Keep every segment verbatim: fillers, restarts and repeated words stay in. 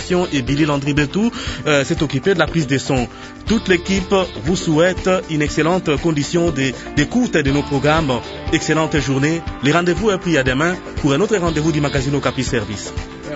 réalisation et Billy Landry-Betou euh, s'est occupé de la prise des sons. Toute l'équipe vous souhaite une excellente condition d'écoute de nos programmes. Excellente journée. Les rendez-vous est pris à demain pour un autre rendez-vous du magazine Okapi Service.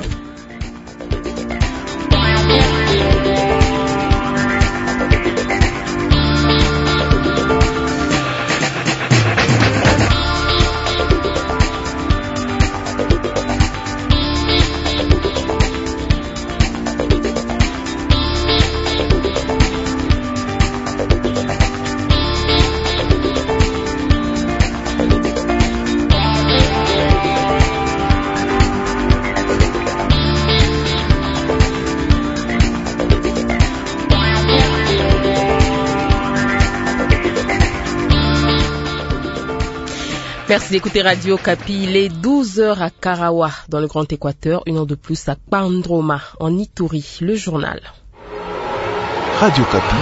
Merci d'écouter Radio Okapi. Il est douze heures à Karawa, dans le Grand Équateur, une heure de plus à Pandroma, en Ituri. Le journal. Radio Okapi.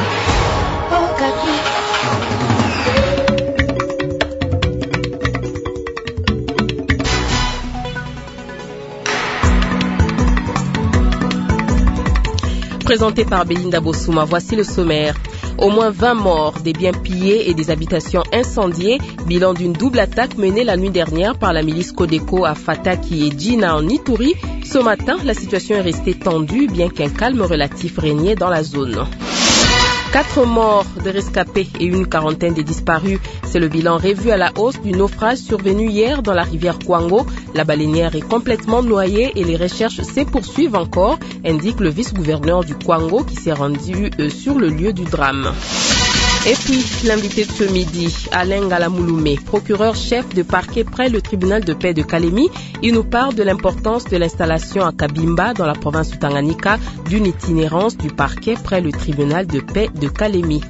Présenté par Belinda Bossouma, voici le sommaire. Au moins vingt morts, des biens pillés et des habitations incendiées, bilan d'une double attaque menée la nuit dernière par la milice Codeco à Fataki et Djina en Ituri. Ce matin, la situation est restée tendue, bien qu'un calme relatif régnait dans la zone. Quatre morts de rescapés et une quarantaine de disparus. C'est le bilan revu à la hausse du naufrage survenu hier dans la rivière Kwango. La baleinière est complètement noyée et les recherches se poursuivent encore, indique le vice-gouverneur du Kwango qui s'est rendu sur le lieu du drame. Et puis, l'invité de ce midi, Alain Galamouloumé, procureur-chef de parquet près le tribunal de paix de Kalemi, il nous parle de l'importance de l'installation à Kabimba, dans la province du Tanganyika, d'une itinérance du parquet près le tribunal de paix de Kalemi.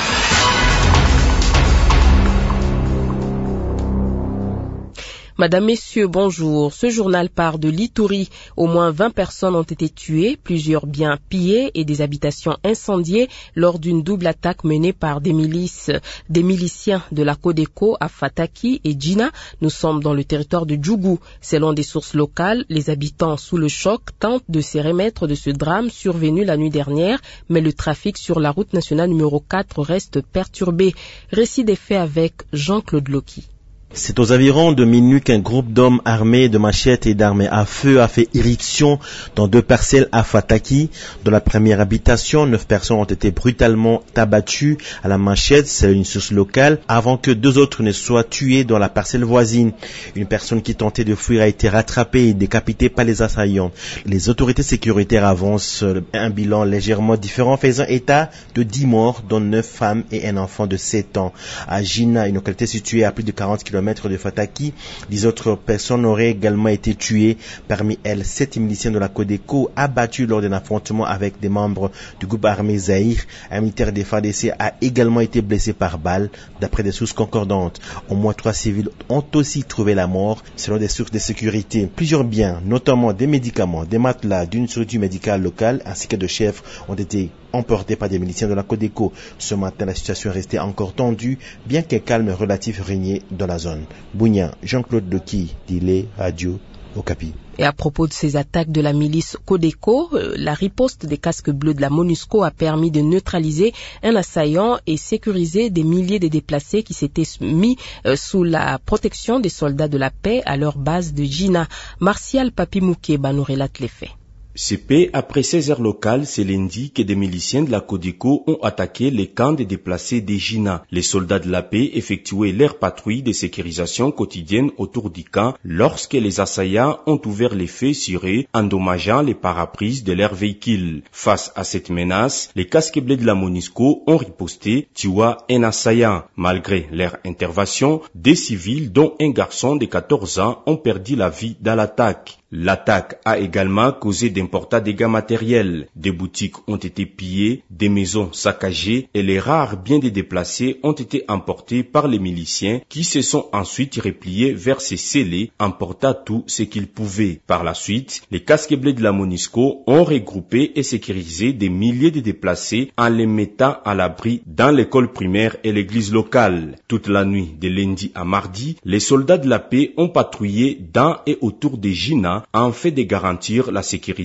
Madame, Messieurs, bonjour. Ce journal part de l'Ituri. Au moins vingt personnes ont été tuées, plusieurs biens pillés et des habitations incendiées lors d'une double attaque menée par des milices, des miliciens de la Codeco à Fataki et Djina. Nous sommes dans le territoire de Djougou. Selon des sources locales, les habitants sous le choc tentent de se remettre de ce drame survenu la nuit dernière, mais le trafic sur la route nationale numéro quatre reste perturbé. Récit des faits avec Jean-Claude Loki. C'est aux environs de minuit qu'un groupe d'hommes armés de machettes et d'armes à feu a fait irruption dans deux parcelles à Fataki. Dans la première habitation, neuf personnes ont été brutalement abattues à la machette, c'est une source locale, avant que deux autres ne soient tués dans la parcelle voisine. Une personne qui tentait de fuir a été rattrapée et décapitée par les assaillants. Les autorités sécuritaires avancent un bilan légèrement différent, faisant état de dix morts, dont neuf femmes et un enfant de sept ans. À Djina, une localité située à plus de quarante kilomètres de Fataki, dix autres personnes auraient également été tuées. Parmi elles, sept miliciens de la Codeco abattus lors d'un affrontement avec des membres du groupe armé Zaïre. Un militaire des F A R D C a également été blessé par balle, d'après des sources concordantes. Au moins trois civils ont aussi trouvé la mort, selon des sources de sécurité. Plusieurs biens, notamment des médicaments, des matelas d'une structure médicale locale, ainsi que de chèvres, ont été emportés par des miliciens de la Codeco. Ce matin, la situation est restée encore tendue, bien qu'un calme relatif régnait dans la zone. Bougnan, Jean-Claude Loki, Dilé, Radio, Okapi. Et à propos de ces attaques de la milice Codeco, euh, la riposte des casques bleus de la MONUSCO a permis de neutraliser un assaillant et sécuriser des milliers de déplacés qui s'étaient mis euh, sous la protection des soldats de la paix à leur base de Djina. Martial Papimouké-Ba nous relate les faits. C P, après seize heures locales, c'est lundi que des miliciens de la Codeco ont attaqué les camps des déplacés des Djina. Les soldats de la paix effectuaient leur patrouille de sécurisation quotidienne autour du camp lorsque les assaillants ont ouvert les feux sur eux, endommageant les parabrises de leurs véhicules. Face à cette menace, les casques bleus de la MONUSCO ont riposté, tuant un assaillant. Malgré leur intervention, des civils, dont un garçon de quatorze ans, ont perdu la vie dans l'attaque. L'attaque a également causé d'importants dégâts matériels. Des boutiques ont été pillées, des maisons saccagées et les rares biens des déplacés ont été emportés par les miliciens qui se sont ensuite repliés vers ces scellés, emportant tout ce qu'ils pouvaient. Par la suite, les casques bleus de la MONUSCO ont regroupé et sécurisé des milliers de déplacés en les mettant à l'abri dans l'école primaire et l'église locale. Toute la nuit de lundi à mardi, les soldats de la paix ont patrouillé dans et autour des Djina en fait de garantir la sécurité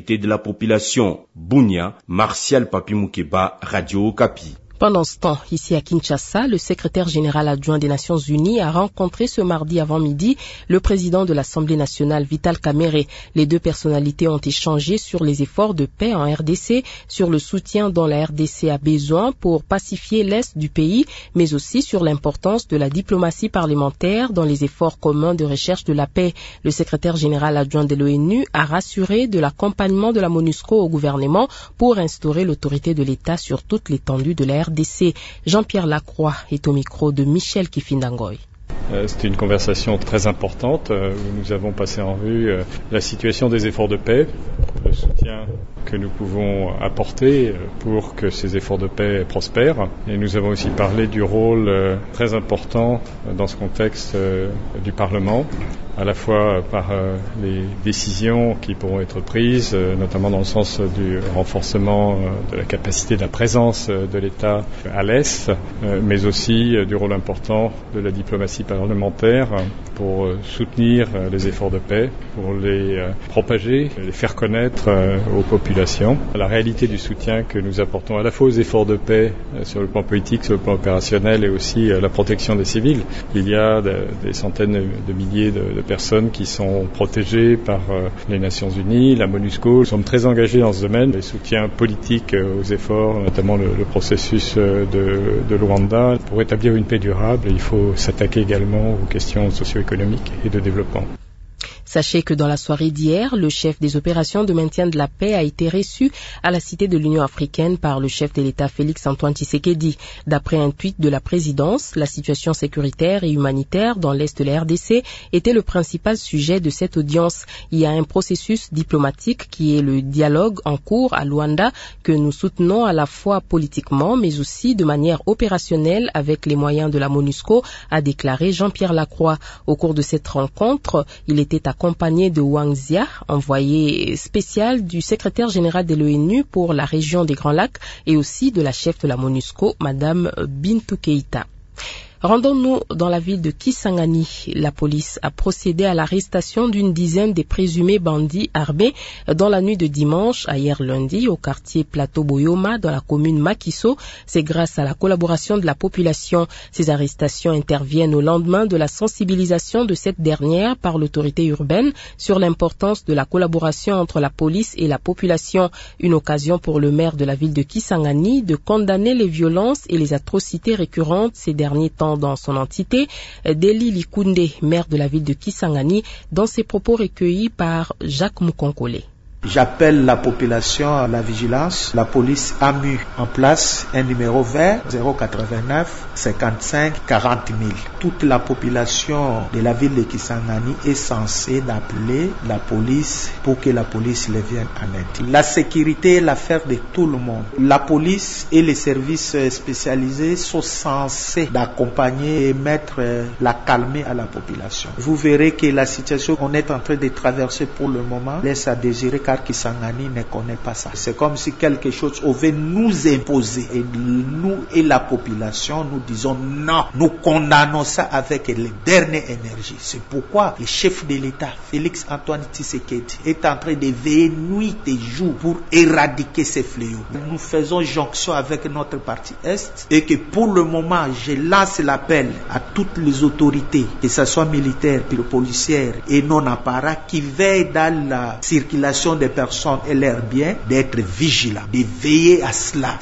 sécurité de la population. Bunia, Martial Papi Moukeba, Radio Okapi. Pendant ce temps, ici à Kinshasa, le secrétaire général adjoint des Nations Unies a rencontré ce mardi avant-midi le président de l'Assemblée nationale, Vital Kamerhe. Les deux personnalités ont échangé sur les efforts de paix en R D C, sur le soutien dont la R D C a besoin pour pacifier l'Est du pays, mais aussi sur l'importance de la diplomatie parlementaire dans les efforts communs de recherche de la paix. Le secrétaire général adjoint de l'ONU a rassuré de l'accompagnement de la MONUSCO au gouvernement pour instaurer l'autorité de l'État sur toute l'étendue de la R D C. Jean-Pierre Lacroix est au micro de Michel Kifindangoy. C'était une conversation très importante où nous avons passé en revue la situation des efforts de paix, le soutien que nous pouvons apporter pour que ces efforts de paix prospèrent. Et nous avons aussi parlé du rôle très important dans ce contexte du Parlement, à la fois par les décisions qui pourront être prises, notamment dans le sens du renforcement de la capacité de la présence de l'État à l'Est, mais aussi du rôle important de la diplomatie parlementaire pour soutenir les efforts de paix, pour les propager, les faire connaître aux populations. La réalité du soutien que nous apportons à la fois aux efforts de paix sur le plan politique, sur le plan opérationnel et aussi à la protection des civils. Il y a des centaines de milliers de personnes qui sont protégées par les Nations Unies, la MONUSCO. Nous sommes très engagés dans ce domaine, les soutiens politiques aux efforts, notamment le, le processus de, de Luanda. Pour établir une paix durable, il faut s'attaquer également aux questions socio-économiques et de développement. Sachez que dans la soirée d'hier, le chef des opérations de maintien de la paix a été reçu à la Cité de l'Union africaine par le chef de l'État Félix-Antoine Tshisekedi. D'après un tweet de la présidence, la situation sécuritaire et humanitaire dans l'Est de la R D C était le principal sujet de cette audience. Il y a un processus diplomatique qui est le dialogue en cours à Luanda que nous soutenons à la fois politiquement mais aussi de manière opérationnelle avec les moyens de la MONUSCO, a déclaré Jean-Pierre Lacroix. Au cours de cette rencontre, il était accompagné de Wang Zia, envoyé spécial du secrétaire général de l'ONU pour la région des Grands Lacs et aussi de la chef de la MONUSCO, Madame Bintou Keïta. Rendons-nous dans la ville de Kisangani. La police a procédé à l'arrestation d'une dizaine de présumés bandits armés dans la nuit de dimanche à hier lundi au quartier Plateau Boyoma dans la commune Makiso. C'est grâce à la collaboration de la population. Ces arrestations interviennent au lendemain de la sensibilisation de cette dernière par l'autorité urbaine sur l'importance de la collaboration entre la police et la population. Une occasion pour le maire de la ville de Kisangani de condamner les violences et les atrocités récurrentes ces derniers temps dans son entité. Deli Likunde, maire de la ville de Kisangani, dans ses propos recueillis par Jacques Moukonkole. J'appelle la population à la vigilance. La police a mis en place un numéro vert zéro quatre-vingt-neuf cinquante-cinq quarante mille. Toute la population de la ville de Kisangani est censée d'appeler la police pour que la police les vienne en aide. La sécurité est l'affaire de tout le monde. La police et les services spécialisés sont censés d'accompagner et mettre la calmie à la population. Vous verrez que la situation qu'on est en train de traverser pour le moment laisse à désirer car Kisangani ne connaît pas ça. C'est comme si quelque chose avait nous imposer et nous et la population nous disons non, nous condamnons ça avec les dernières énergies. C'est pourquoi le chef de l'État, Félix-Antoine Tshisekedi, est en train de veiller nuit et jour pour éradiquer ces fléaux. Nous faisons jonction avec notre parti Est et que pour le moment, je lance l'appel à toutes les autorités, que ce soit militaires, policières et non apparats, qui veillent dans la circulation des personnes et leurs biens, d'être vigilants, de veiller à cela.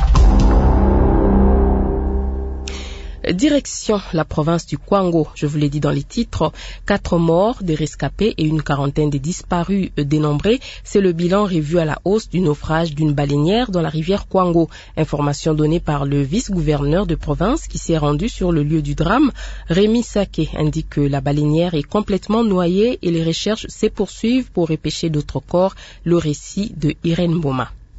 Direction la province du Kwango, je vous l'ai dit dans les titres, quatre morts, des rescapés et une quarantaine de disparus dénombrés. C'est le bilan revu à la hausse du naufrage d'une baleinière dans la rivière Kwango. Information donnée par le vice-gouverneur de province qui s'est rendu sur le lieu du drame. Rémi Sake indique que la baleinière est complètement noyée et les recherches se poursuivent pour repêcher d'autres corps. Le récit de Irène Boma.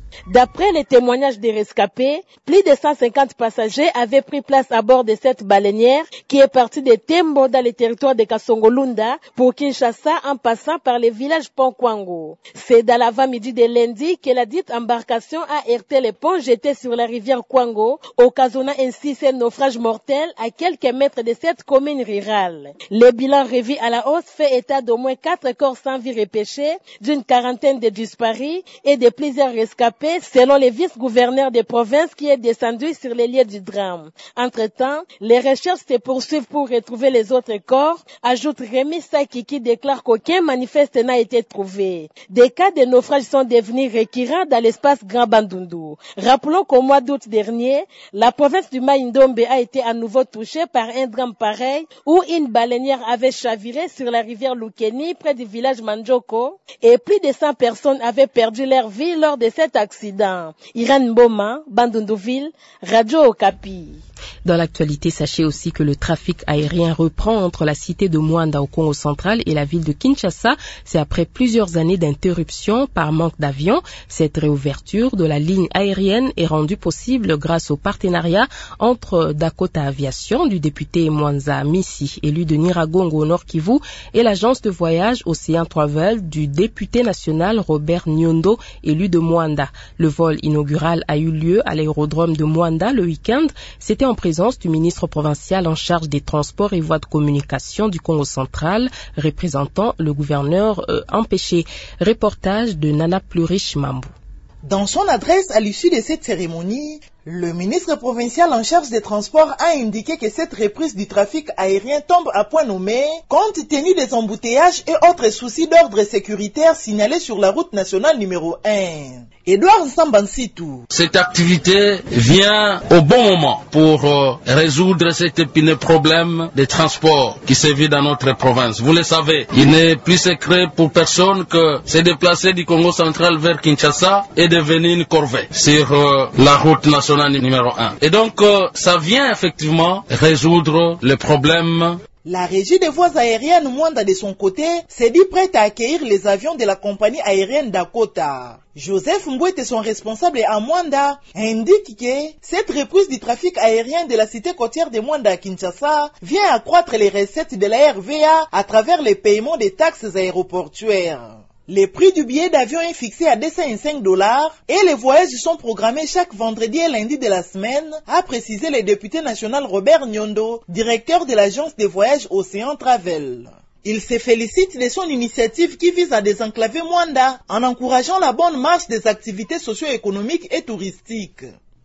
D'après les témoignages des rescapés, plus de cent cinquante passagers avaient pris place à bord de cette baleinière qui est partie de Tembo dans le territoire de Kasongolunda pour Kinshasa en passant par le village Pont-Kwango. C'est dans l'avant-midi de lundi que la dite embarcation a heurté les ponts jetés sur la rivière Kwango, occasionnant ainsi ce naufrage mortel à quelques mètres de cette commune rurale. Le bilan revu à la hausse fait état d'au moins quatre corps sans vie repêchés, d'une quarantaine de disparus et de plusieurs rescapés selon le vice-gouverneur de province qui est descendu sur les lieux du drame. Entre-temps, les recherches se poursuivent pour retrouver les autres corps, ajoute Rémi Saki qui déclare qu'aucun manifeste n'a été trouvé. Des cas de naufrage sont devenus récurrents dans l'espace Grand Bandundu. Rappelons qu'au mois d'août dernier, la province du Maïndombe a été à nouveau touchée par un drame pareil où une baleinière avait chaviré sur la rivière Lukeni près du village Manjoko et plus de cent personnes avaient perdu leur vie lors de cet accident. Irène Mboma, Bandunduville, Radio Okapi. Dans l'actualité, sachez aussi que le trafic aérien reprend entre la cité de Mwanda au Congo central et la ville de Kinshasa. C'est après plusieurs années d'interruption par manque d'avions. Cette réouverture de la ligne aérienne est rendue possible grâce au partenariat entre Dakota Aviation du député Mwanza Missi, élu de Niragongo au Nord Kivu, et l'agence de voyage Océan Travel du député national Robert Nyondo, élu de Mwanda. Le vol inaugural a eu lieu à l'aérodrome de Mwanda le week-end. C'était en présence du ministre provincial en charge des transports et voies de communication du Congo central, représentant le gouverneur euh, empêché. Reportage de Nana Plurish Mambu. Dans son adresse à l'issue de cette cérémonie, le ministre provincial en charge des transports a indiqué que cette reprise du trafic aérien tombe à point nommé compte tenu des embouteillages et autres soucis d'ordre sécuritaire signalés sur la route nationale numéro un. Edouard Sambansitou. Cette activité vient au bon moment pour euh, résoudre cet épineux problème des transports qui sévit dans notre province. Vous le savez, il n'est plus secret pour personne que se déplacer du Congo central vers Kinshasa est devenu une corvée sur euh, la route nationale numéro un. Et donc, euh, ça vient effectivement résoudre le problème. La régie des voies aériennes Mwanda de son côté s'est dit prête à accueillir les avions de la compagnie aérienne Dakota. Joseph Mbouete, son responsable à Mwanda, indique que cette reprise du trafic aérien de la cité côtière de Mwanda à Kinshasa vient accroître les recettes de la R V A à travers le paiement des taxes aéroportuaires. Le prix du billet d'avion est fixé à deux cent cinq dollars et les voyages sont programmés chaque vendredi et lundi de la semaine, a précisé le député national Robert Nyondo, directeur de l'agence de voyages Océan Travel. Il se félicite de son initiative qui vise à désenclaver Mwanda en encourageant la bonne marche des activités socio-économiques et touristiques.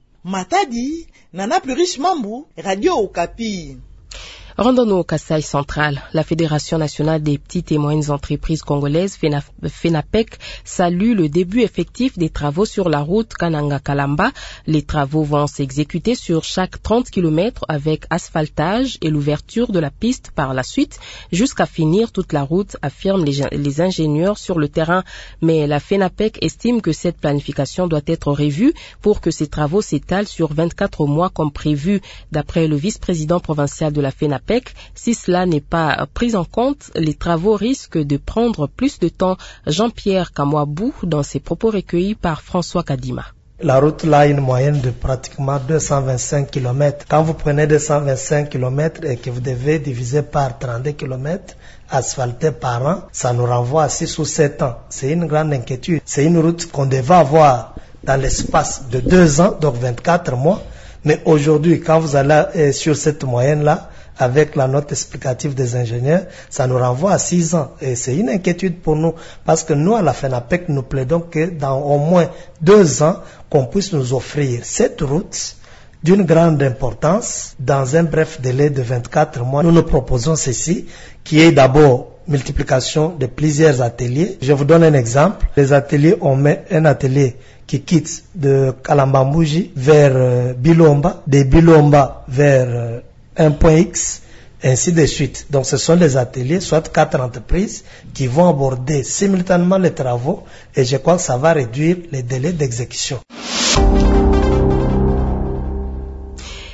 Matadi, Nana Plurish Mambu, Radio Okapi. Rendons-nous au Kasaï central. La Fédération nationale des petites et moyennes entreprises congolaises, FENAPEC, salue le début effectif des travaux sur la route Kananga-Kalamba. Les travaux vont s'exécuter sur chaque trente kilomètres avec asphaltage et l'ouverture de la piste par la suite jusqu'à finir toute la route, affirment les, les ingénieurs sur le terrain. Mais la FENAPEC estime que cette planification doit être revue pour que ces travaux s'étalent sur vingt-quatre mois comme prévu. D'après le vice-président provincial de la FENAPEC, si cela n'est pas pris en compte, les travaux risquent de prendre plus de temps. Jean-Pierre Kamwabou dans ses propos recueillis par François Kadima. La route là a une moyenne de pratiquement deux cent vingt-cinq kilomètres. Quand vous prenez deux cent vingt-cinq kilomètres et que vous devez diviser par trente kilomètres asphaltés par an, ça nous renvoie à six ou sept ans. C'est une grande inquiétude. C'est une route qu'on devait avoir dans l'espace de deux ans, donc vingt-quatre mois. Mais aujourd'hui, quand vous allez sur cette moyenne-là, avec la note explicative des ingénieurs, ça nous renvoie à six ans. Et c'est une inquiétude pour nous, parce que nous, à la FENAPEC, nous plaidons que dans au moins deux ans, qu'on puisse nous offrir cette route d'une grande importance, dans un bref délai de vingt-quatre mois. Nous nous proposons ceci, qui est d'abord multiplication de plusieurs ateliers. Je vous donne un exemple. Les ateliers, on met un atelier qui quitte de Kalambambouji vers euh, Bilomba, de Bilomba vers euh, un point X, ainsi de suite. Donc ce sont des ateliers, soit quatre entreprises qui vont aborder simultanément les travaux et je crois que ça va réduire les délais d'exécution.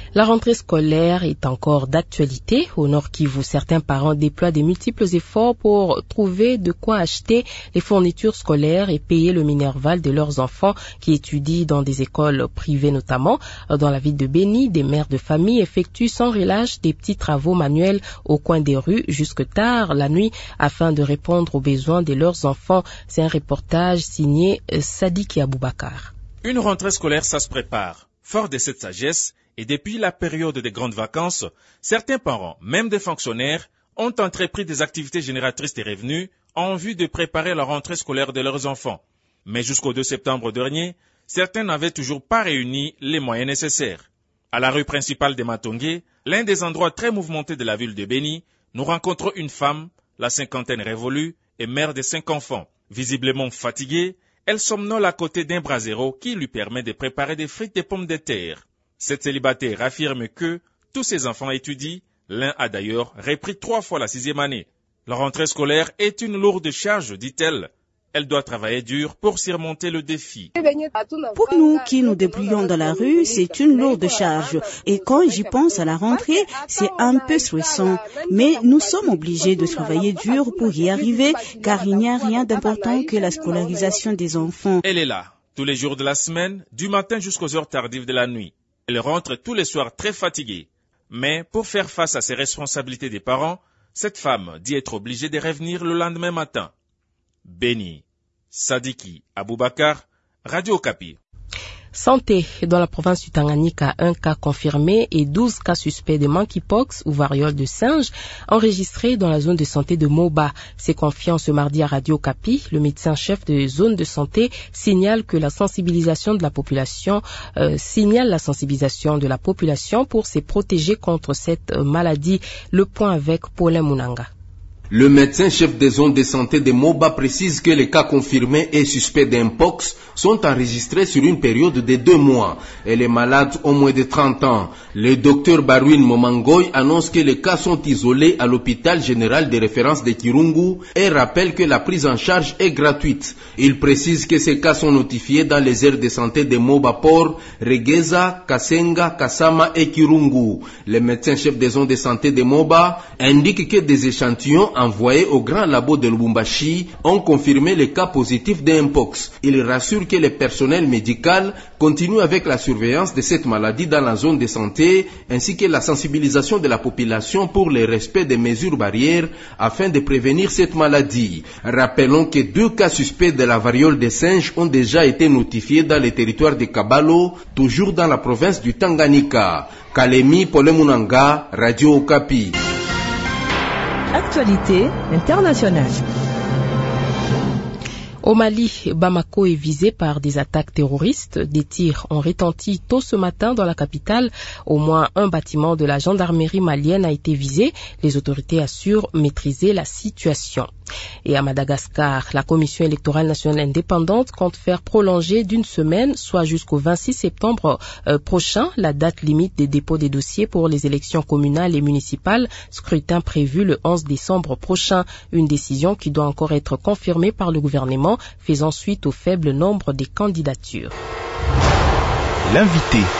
La rentrée scolaire est encore d'actualité. Au Nord Kivu, certains parents déploient des multiples efforts pour trouver de quoi acheter les fournitures scolaires et payer le minerval de leurs enfants qui étudient dans des écoles privées notamment. Dans la ville de Beni, des mères de famille effectuent sans relâche des petits travaux manuels au coin des rues jusque tard la nuit afin de répondre aux besoins de leurs enfants. C'est un reportage signé Sadiki Aboubakar. Une rentrée scolaire, ça se prépare. Fort de cette sagesse, et depuis la période des grandes vacances, certains parents, même des fonctionnaires, ont entrepris des activités génératrices de revenus en vue de préparer la rentrée scolaire de leurs enfants. Mais jusqu'au deux septembre dernier, certains n'avaient toujours pas réuni les moyens nécessaires. À la rue principale de Matongé, l'un des endroits très mouvementés de la ville de Beni, nous rencontrons une femme, la cinquantaine révolue, et mère de cinq enfants. Visiblement fatiguée, elle somnole à côté d'un brasero qui lui permet de préparer des frites et pommes de terre. Cette célibataire affirme que tous ses enfants étudient. L'un a d'ailleurs repris trois fois la sixième année. La rentrée scolaire est une lourde charge, dit-elle. Elle doit travailler dur pour surmonter le défi. Pour nous qui nous débrouillons dans la rue, c'est une lourde charge. Et quand j'y pense à la rentrée, c'est un peu stressant. Mais nous sommes obligés de travailler dur pour y arriver, car il n'y a rien d'important que la scolarisation des enfants. Elle est là, tous les jours de la semaine, du matin jusqu'aux heures tardives de la nuit. Elle rentre tous les soirs très fatiguée. Mais pour faire face à ses responsabilités des parents, cette femme dit être obligée de revenir le lendemain matin. Beni, Sadiki Aboubakar, Radio Okapi. Santé. Dans la province du Tanganyika, un cas confirmé et douze cas suspects de monkeypox ou variole de singe enregistrés dans la zone de santé de Moba. C'est confiant ce mardi à Radio Okapi. Le médecin-chef de zone de santé signale que la sensibilisation de la population euh, signale la sensibilisation de la population pour se protéger contre cette euh, maladie. Le point avec Paulin Munanga. Le médecin-chef des zones de santé de Moba précise que les cas confirmés et suspects d'Mpox sont enregistrés sur une période de deux mois et les malades ont moins de trente ans. Le docteur Barwin Momangoy annonce que les cas sont isolés à l'hôpital général de référence de Kirungu et rappelle que la prise en charge est gratuite. Il précise que ces cas sont notifiés dans les aires de santé de Moba Port, Regeza, Kasenga, Kasama et Kirungu. Le médecin-chef des zones de santé de Moba indique que des échantillons envoyés au grand labo de Lubumbashi ont confirmé les cas positifs d'Mpox. Il rassure que le personnel médical continue avec la surveillance de cette maladie dans la zone de santé ainsi que la sensibilisation de la population pour le respect des mesures barrières afin de prévenir cette maladie. Rappelons que deux cas suspects de la variole des singes ont déjà été notifiés dans le territoire de Kabalo, toujours dans la province du Tanganyika. Kalemi Polemunanga, Radio Okapi. Actualité internationale. Au Mali, Bamako est visé par des attaques terroristes. Des tirs ont retenti tôt ce matin dans la capitale. Au moins un bâtiment de la gendarmerie malienne a été visé. Les autorités assurent maîtriser la situation. Et à Madagascar, la Commission électorale nationale indépendante compte faire prolonger d'une semaine, soit jusqu'au vingt-six septembre euh, prochain, la date limite des dépôts des dossiers pour les élections communales et municipales, scrutin prévu le onze décembre prochain. Une décision qui doit encore être confirmée par le gouvernement, faisant suite au faible nombre des candidatures. L'invité.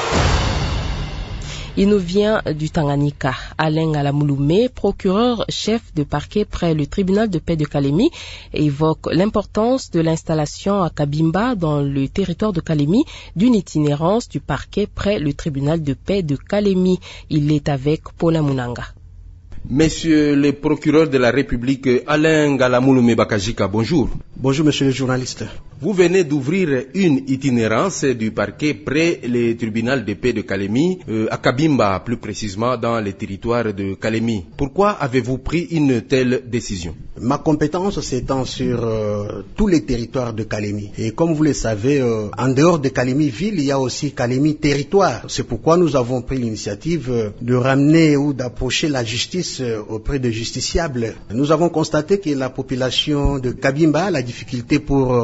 Il nous vient du Tanganyika. Alain Alamouloumé, procureur chef de parquet près le tribunal de paix de Kalemi, évoque l'importance de l'installation à Kabimba dans le territoire de Kalemi d'une itinérance du parquet près le tribunal de paix de Kalemi. Il est avec Paula Munanga. Monsieur le procureur de la République, Alain Galamouloumé Bakajika, bonjour. Bonjour, monsieur le journaliste. Vous venez d'ouvrir une itinérance du parquet près le tribunal de paix de Kalemi, euh, à Kabimba, plus précisément dans le territoire de Kalemi. Pourquoi avez-vous pris une telle décision? Ma compétence s'étend sur euh, tous les territoires de Kalemi. Et comme vous le savez, euh, en dehors de Kalemi ville, il y a aussi Kalemi territoire. C'est pourquoi nous avons pris l'initiative euh, de ramener ou d'approcher la justice euh, auprès des justiciables. Nous avons constaté que la population de Kabimba a la difficulté pour euh, nous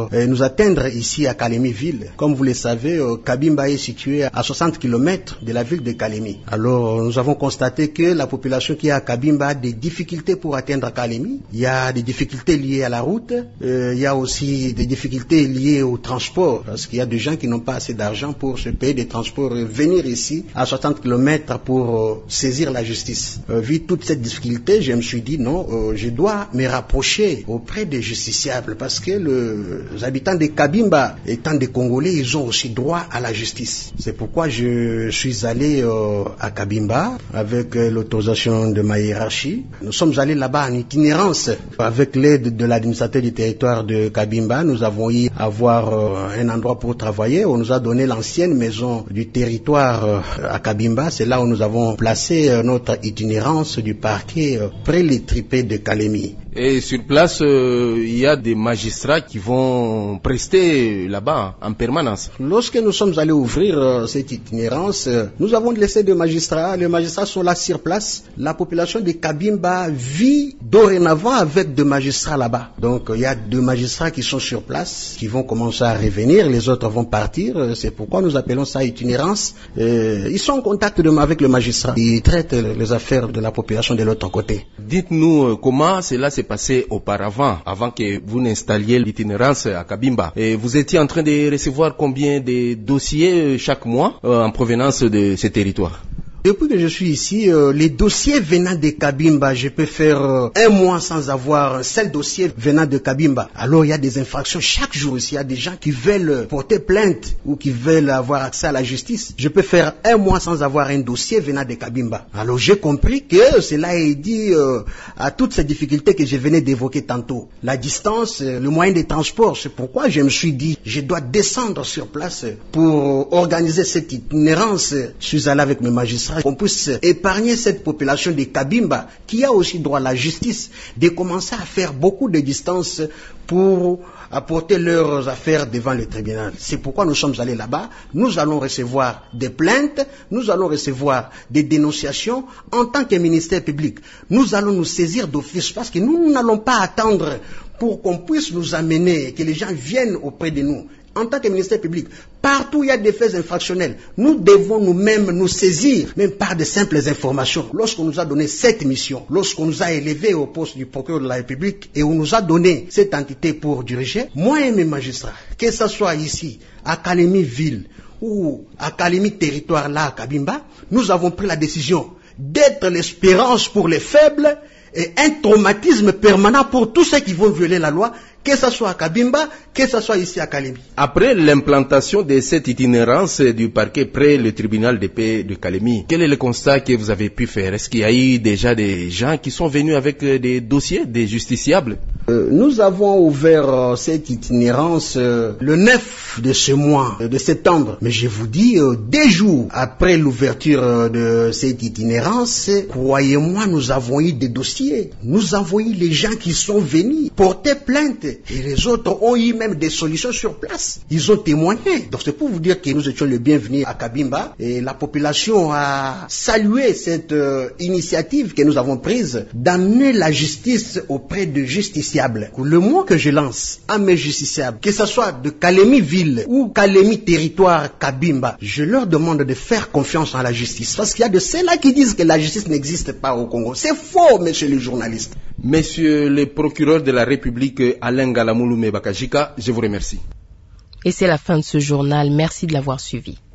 atteindre ici à Kalemi-Ville. Comme vous le savez, euh, Kabimba est situé à soixante kilomètres de la ville de Kalemi. Alors, nous avons constaté que la population qui est à Kabimba a des difficultés pour atteindre Kalemi. Il y a des difficultés liées à la route. Euh, il y a aussi des difficultés liées au transport, parce qu'il y a des gens qui n'ont pas assez d'argent pour se payer des transports et venir ici à soixante kilomètres pour euh, saisir la justice. Euh, vu toute cette difficulté, je me suis dit non, euh, je dois me rapprocher auprès des justiciables, parce que le, les habitants de Kabimba, étant des Congolais, ils ont aussi droit à la justice. C'est pourquoi je suis allé euh, à Kabimba avec euh, l'autorisation de ma hiérarchie. Nous sommes allés là-bas en itinérance avec l'aide de l'administrateur du territoire de Kabimba. Nous avons eu à avoir euh, un endroit pour travailler. On nous a donné l'ancienne maison du territoire euh, à Kabimba. C'est là où nous avons placé euh, notre itinérance du parquet euh, près les tripés de Kalemi. Et sur place, euh, il y a des magistrats qui vont prester là-bas en permanence. Lorsque nous sommes allés ouvrir euh, cette itinérance, euh, nous avons laissé des magistrats. Les magistrats sont là sur place. La population de Kabimba vit dorénavant avec deux magistrats là-bas. Donc euh, il y a deux magistrats qui sont sur place, qui vont commencer à revenir. Les autres vont partir. Euh, c'est pourquoi nous appelons ça itinérance. Euh, ils sont en contact de, avec le magistrat. Ils traitent les affaires de la population de l'autre côté. Dites-nous euh, comment cela s'est passé auparavant, avant que vous n'installiez l'itinérance à Kabimba. Et vous étiez en train de recevoir combien de dossiers chaque mois euh, en provenance de ces territoires? Depuis que je suis ici, euh, les dossiers venant de Kabimba, je peux faire euh, un mois sans avoir un seul dossier venant de Kabimba. Alors il y a des infractions chaque jour ici. Il y a des gens qui veulent porter plainte ou qui veulent avoir accès à la justice. Je peux faire un mois sans avoir un dossier venant de Kabimba. Alors j'ai compris que cela est dû euh, à toutes ces difficultés que je venais d'évoquer tantôt. La distance, euh, le moyen de transport. C'est pourquoi je me suis dit, je dois descendre sur place pour organiser cette itinérance. Je suis allé avec mes magistrats, qu'on puisse épargner cette population de Kabimba qui a aussi droit à la justice, de commencer à faire beaucoup de distance pour apporter leurs affaires devant le tribunal. C'est pourquoi nous sommes allés là-bas. Nous allons recevoir des plaintes, nous allons recevoir des dénonciations en tant que ministère public. Nous allons nous saisir d'office parce que nous n'allons pas attendre pour qu'on puisse nous amener, que les gens viennent auprès de nous. En tant que ministère public, partout où il y a des faits infractionnels, nous devons nous-mêmes nous saisir, même par de simples informations. Lorsqu'on nous a donné cette mission, lorsqu'on nous a élevés au poste du procureur de la République et on nous a donné cette entité pour diriger, moi et mes magistrats, que ce soit ici, à Kalemi-Ville ou à Kalemi-Territoire, là, à Kabimba, nous avons pris la décision d'être l'espérance pour les faibles et un traumatisme permanent pour tous ceux qui vont violer la loi, que ce soit à Kabimba, que ce soit ici à Kalemi. Après l'implantation de cette itinérance du parquet près le tribunal de paix de Kalemi, quel est le constat que vous avez pu faire? Est-ce qu'il y a eu déjà des gens qui sont venus avec des dossiers, des justiciables? euh, Nous avons ouvert euh, cette itinérance euh, le neuf de ce mois, euh, de septembre. Mais je vous dis, euh, des jours après l'ouverture euh, de cette itinérance, croyez-moi, nous avons eu des dossiers. Nous avons eu les gens qui sont venus porter plainte. Et les autres ont eu même des solutions sur place. Ils ont témoigné. Donc c'est pour vous dire que nous étions les bienvenus à Kabimba. Et la population a salué cette euh, initiative que nous avons prise d'amener la justice auprès de justiciables. Le mot que je lance à mes justiciables, que ce soit de Kalemi-Ville ou Kalemi-Territoire Kabimba, je leur demande de faire confiance en la justice. Parce qu'il y a de ceux-là qui disent que la justice n'existe pas au Congo. C'est faux, messieurs les journalistes. Monsieur le procureur de la République, Alain Galamouloumé Bakajika, je vous remercie. Et c'est la fin de ce journal. Merci de l'avoir suivi.